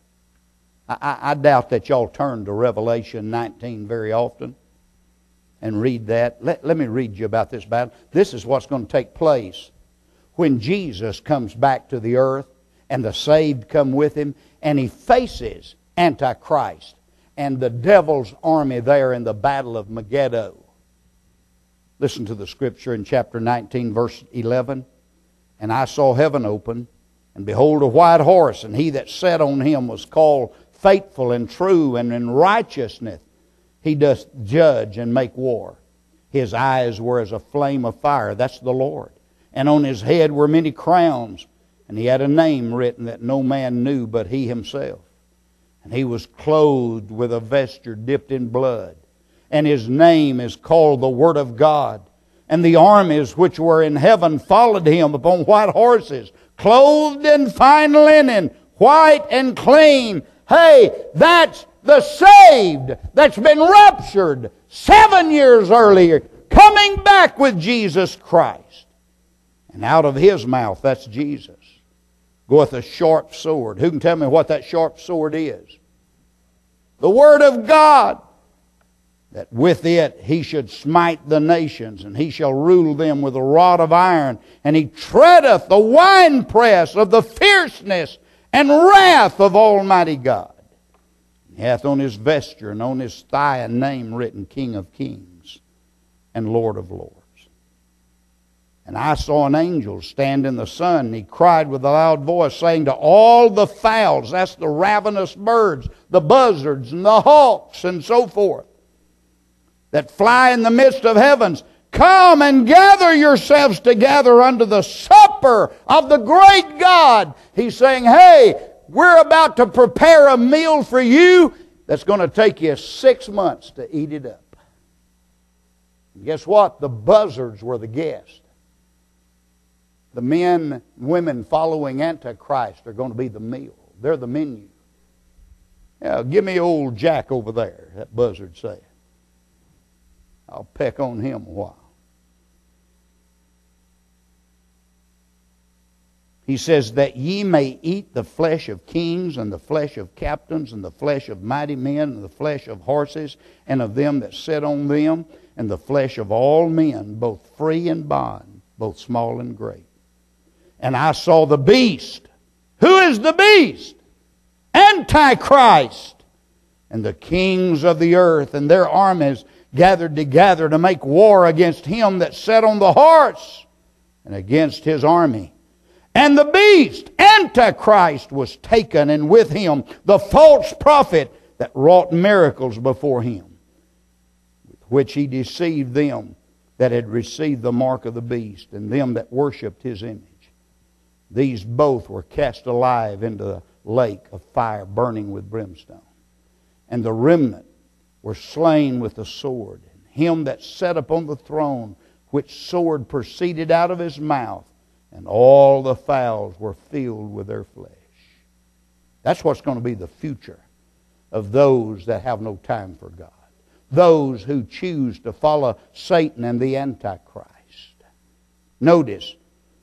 I doubt that y'all turn to Revelation 19 very often and read that. Let me read you about this battle. This is what's going to take place when Jesus comes back to the earth and the saved come with him, and he faces Antichrist and the devil's army there in the battle of Megiddo. Listen to the scripture in chapter 19, verse 11. And I saw heaven open, and behold a white horse, and he that sat on him was called Faithful and True, and in righteousness he doth judge and make war. His eyes were as a flame of fire. That's the Lord. And on his head were many crowns, and he had a name written that no man knew but he himself. And he was clothed with a vesture dipped in blood. And his name is called the Word of God. And the armies which were in heaven followed him upon white horses, clothed in fine linen, white and clean. Hey, that's the saved that's been raptured 7 years earlier, coming back with Jesus Christ. And out of his mouth, that's Jesus, goeth a sharp sword. Who can tell me what that sharp sword is? The Word of God. That with it he should smite the nations, and he shall rule them with a rod of iron. And he treadeth the winepress of the fierceness and wrath of Almighty God. He hath on his vesture and on his thigh a name written, King of Kings and Lord of Lords. And I saw an angel stand in the sun, and he cried with a loud voice, saying to all the fowls, that's the ravenous birds, the buzzards and the hawks and so forth, that fly in the midst of heavens, come and gather yourselves together unto the supper of the great God. He's saying, hey, we're about to prepare a meal for you that's going to take you 6 months to eat it up. And guess what? The buzzards were the guests. The men and women following Antichrist are going to be the meal. They're the menu. Yeah, give me old Jack over there, that buzzard said. I'll peck on him a while. He says, that ye may eat the flesh of kings, and the flesh of captains, and the flesh of mighty men, and the flesh of horses, and of them that sit on them, and the flesh of all men, both free and bond, both small and great. And I saw the beast. Who is the beast? Antichrist. And the kings of the earth and their armies gathered together to make war against him that sat on the horse and against his army. And the beast, Antichrist, was taken, and with him the false prophet that wrought miracles before him, with which he deceived them that had received the mark of the beast, and them that worshipped his image, These both were cast alive into the lake of fire burning with brimstone. And the remnant were slain with the sword. And him that sat upon the throne, which sword proceeded out of his mouth, and all the fowls were filled with their flesh. That's what's going to be the future of those that have no time for God. Those who choose to follow Satan and the Antichrist. Notice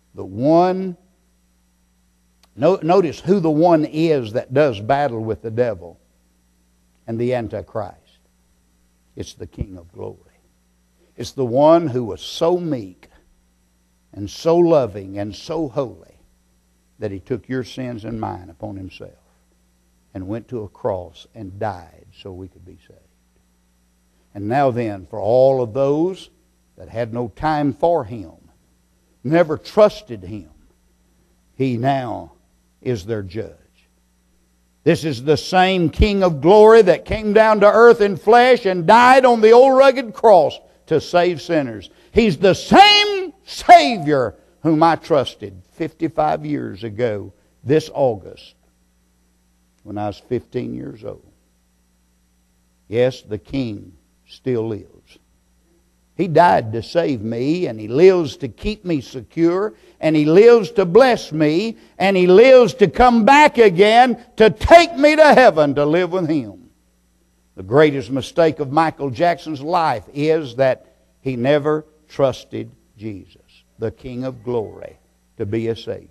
notice who the one is that does battle with the devil and the Antichrist. It's the King of glory. It's the one who was so meek and so loving and so holy that he took your sins and mine upon himself and went to a cross and died so we could be saved. And now then, for all of those that had no time for him, never trusted him, he now is their judge. This is the same King of glory that came down to earth in flesh and died on the old rugged cross to save sinners. He's the same Savior whom I trusted 55 years ago this August when I was 15 years old. Yes, the King still lives. He died to save me, and He lives to keep me secure, and He lives to bless me, and He lives to come back again to take me to heaven to live with Him. The greatest mistake of Michael Jackson's life is that he never trusted Jesus, the King of glory, to be a Savior.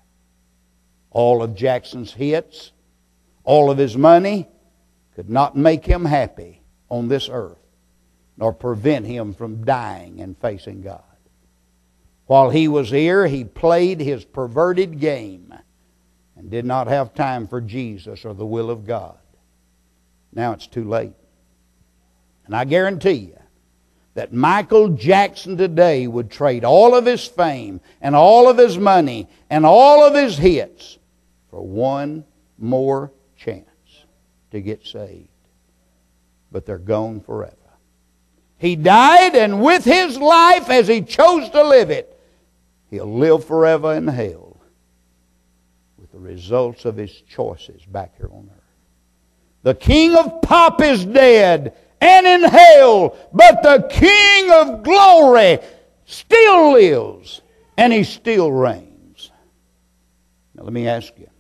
All of Jackson's hits, all of his money, could not make him happy on this earth, nor prevent him from dying and facing God. While he was here, he played his perverted game and did not have time for Jesus or the will of God. Now it's too late. And I guarantee you that Michael Jackson today would trade all of his fame and all of his money and all of his hits for one more chance to get saved. But they're gone forever. He died, and with his life, as he chose to live it, he'll live forever in hell with the results of his choices back here on earth. The king of pop is dead and in hell, but the King of glory still lives, and he still reigns. Now let me ask you,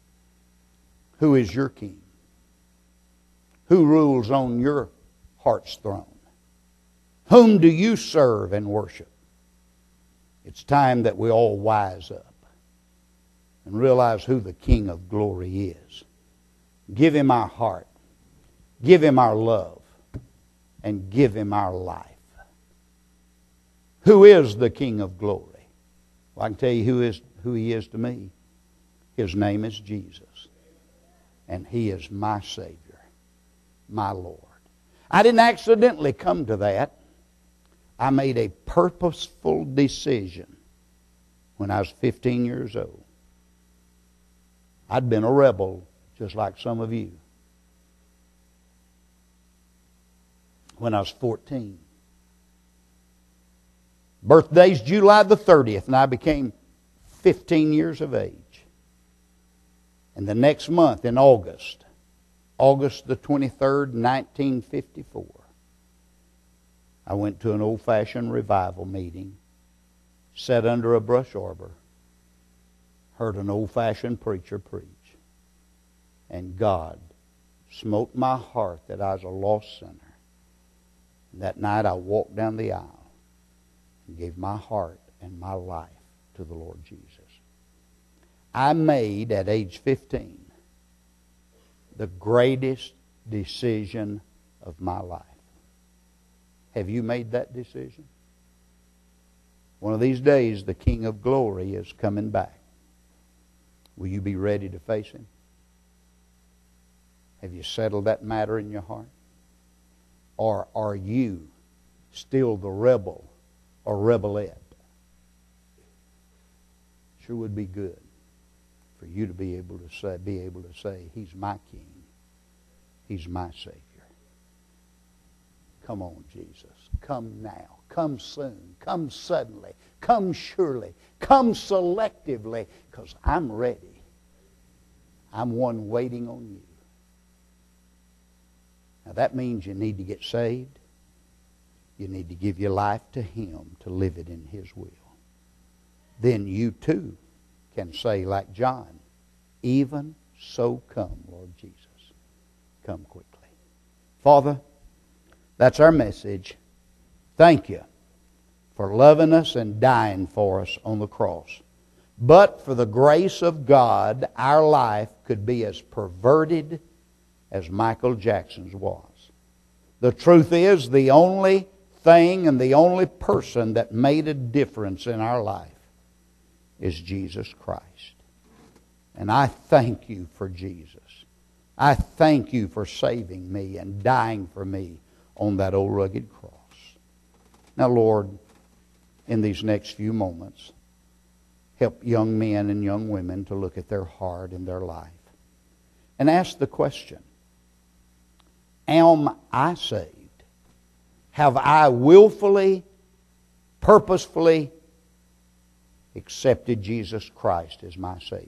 who is your king? Who rules on your heart's throne? Whom do you serve and worship? It's time that we all wise up and realize who the King of glory is. Give Him our heart. Give Him our love. And give Him our life. Who is the King of glory? Well, I can tell you who He is to me. His name is Jesus. And He is my Savior, my Lord. I didn't accidentally come to that. I made a purposeful decision when I was 15 years old. I'd been a rebel just like some of you when I was 14. Birthday's July the 30th, and I became 15 years of age. And the next month in August the 23rd, 1954, I went to an old-fashioned revival meeting, sat under a brush arbor, heard an old-fashioned preacher preach, and God smote my heart that I was a lost sinner. And that night I walked down the aisle and gave my heart and my life to the Lord Jesus. I made, at age 15, the greatest decision of my life. Have you made that decision? One of these days, the King of glory is coming back. Will you be ready to face Him? Have you settled that matter in your heart? Or are you still the rebel or rebelette? Sure would be good for you to be able to say, He's my King. He's my Savior. Come on, Jesus. Come now. Come soon. Come suddenly. Come surely. Come selectively, because I'm ready. I'm one waiting on you. Now that means you need to get saved. You need to give your life to Him to live it in His will. Then you too can say like John, even so come, Lord Jesus. Come quickly. Father, that's our message. Thank you for loving us and dying for us on the cross. But for the grace of God, our life could be as perverted as Michael Jackson's was. The truth is, the only thing and the only person that made a difference in our life is Jesus Christ. And I thank you for Jesus. I thank you for saving me and dying for me on that old rugged cross. Now, Lord, in these next few moments, help young men and young women to look at their heart and their life and ask the question, am I saved? Have I willfully, purposefully accepted Jesus Christ as my Savior?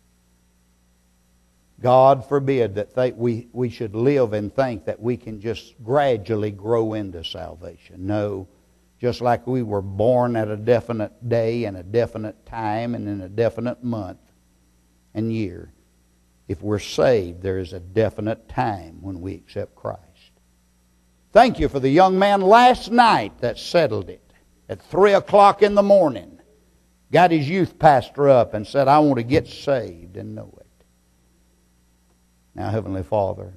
God forbid that we should live and think that we can just gradually grow into salvation. No, just like we were born at a definite day and a definite time and in a definite month and year, if we're saved, there is a definite time when we accept Christ. Thank you for the young man last night that settled it at 3 o'clock in the morning. Got his youth pastor up and said, I want to get saved and know it. Now, Heavenly Father,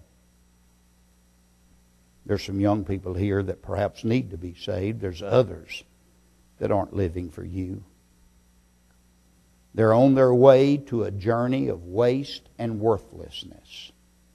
there's some young people here that perhaps need to be saved. There's others that aren't living for you. They're on their way to a journey of waste and worthlessness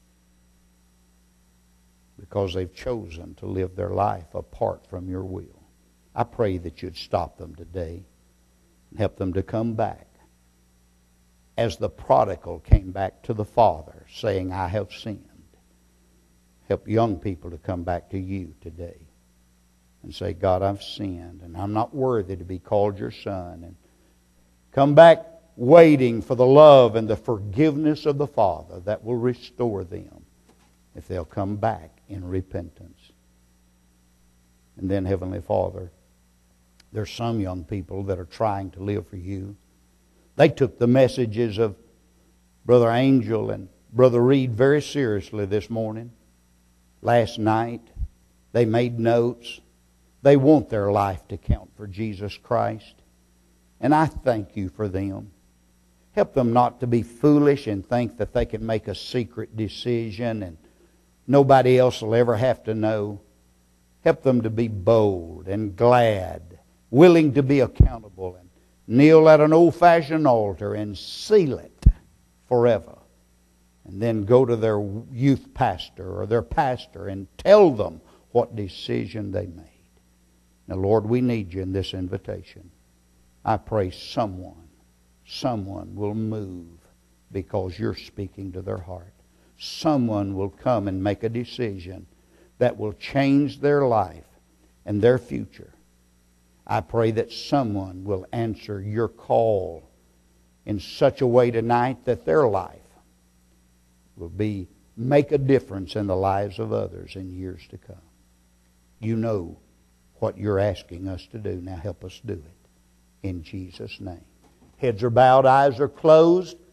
because they've chosen to live their life apart from your will. I pray that you'd stop them today and help them to come back as the prodigal came back to the Father saying, I have sinned. Help young people to come back to you today and say, God, I've sinned and I'm not worthy to be called your son. And come back waiting for the love and the forgiveness of the Father that will restore them if they'll come back in repentance. And then, Heavenly Father, there's some young people that are trying to live for you. They took the messages of Brother Angel and Brother Reed very seriously this morning. Last night, they made notes. They want their life to count for Jesus Christ. And I thank you for them. Help them not to be foolish and think that they can make a secret decision and nobody else will ever have to know. Help them to be bold and glad, willing to be accountable, and kneel at an old-fashioned altar and seal it forever. And then go to their youth pastor or their pastor and tell them what decision they made. Now, Lord, we need you in this invitation. I pray someone will move because you're speaking to their heart. Someone will come and make a decision that will change their life and their future. I pray that someone will answer your call in such a way tonight that their life will make a difference in the lives of others in years to come. You know what you're asking us to do. Now help us do it. In Jesus' name. Heads are bowed, eyes are closed.